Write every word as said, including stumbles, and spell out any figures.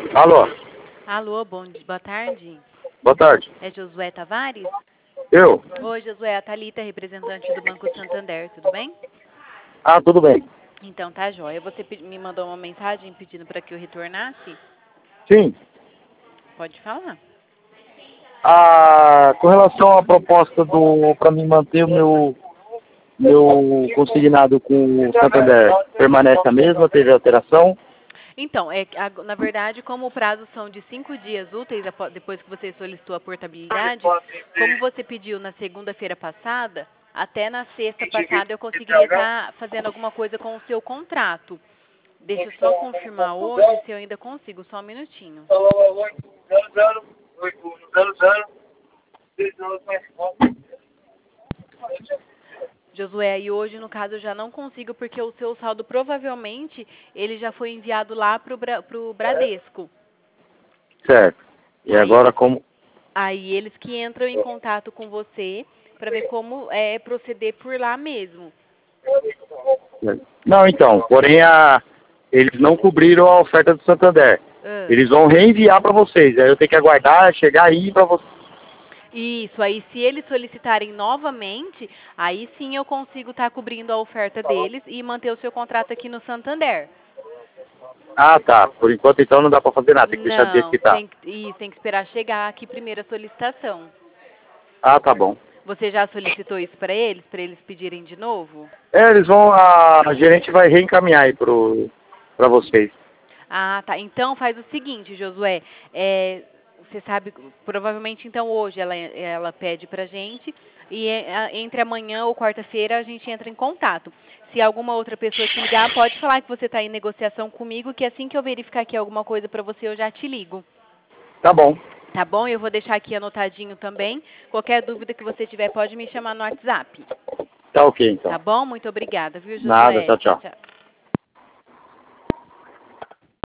Alô, Alô, bom dia, boa tarde. boa tarde. É Josué Tavares? Eu? Oi, Josué, a Thalita, representante do Banco Santander, tudo bem? Ah, tudo bem. Então, tá jóia. Você pe- me mandou uma mensagem pedindo para que eu retornasse? Sim. Pode falar. Ah, com relação à proposta do para mim manter o meu meu consignado com o Santander, permanece a mesma? Teve alteração? Então, é, que ag- na verdade, como o prazo são de cinco dias úteis apo- depois que você solicitou a portabilidade, como você pediu na segunda-feira passada, até na sexta passada eu conseguiria estar fazendo alguma coisa com o seu contrato. Deixa eu só confirmar hoje se eu ainda consigo, só um minutinho. Josué, e hoje, no caso, eu já não consigo porque o seu saldo provavelmente ele já foi enviado lá para o Bradesco. Certo. E Aí, agora como... aí eles que entram em contato com você para ver como é proceder por lá mesmo. Não, então, porém a... eles não cobriram a oferta do Santander. Ah, Eles vão reenviar para vocês. Aí eu tenho que aguardar, chegar aí para vocês. isso, aí se eles solicitarem novamente, aí sim eu consigo estar cobrindo a oferta deles e manter o seu contrato aqui no Santander. Ah, tá. Por enquanto, então, não dá para fazer nada. Tem que deixar do jeito Não, que tá. tem, que- isso, tem que esperar chegar aqui primeiro a solicitação. Ah, tá bom. Você já solicitou isso para eles, para eles pedirem de novo? É, eles vão... A, a gerente vai reencaminhar aí pro... para vocês. Ah, tá. Então faz o seguinte, Josué. É, você sabe, provavelmente então hoje ela, ela pede pra gente e é, a- entre amanhã ou quarta-feira a gente entra em contato. Se alguma outra pessoa te ligar, pode falar que você está em negociação comigo, que assim que eu verificar aqui alguma coisa para você, eu já te ligo. Tá bom. Tá bom? Eu vou deixar aqui anotadinho também. Qualquer dúvida que você tiver, pode me chamar no WhatsApp. Tá ok, então. Tá bom? Muito obrigada, viu, Nada, Josué? tchau, Tchau, tchau. tchau.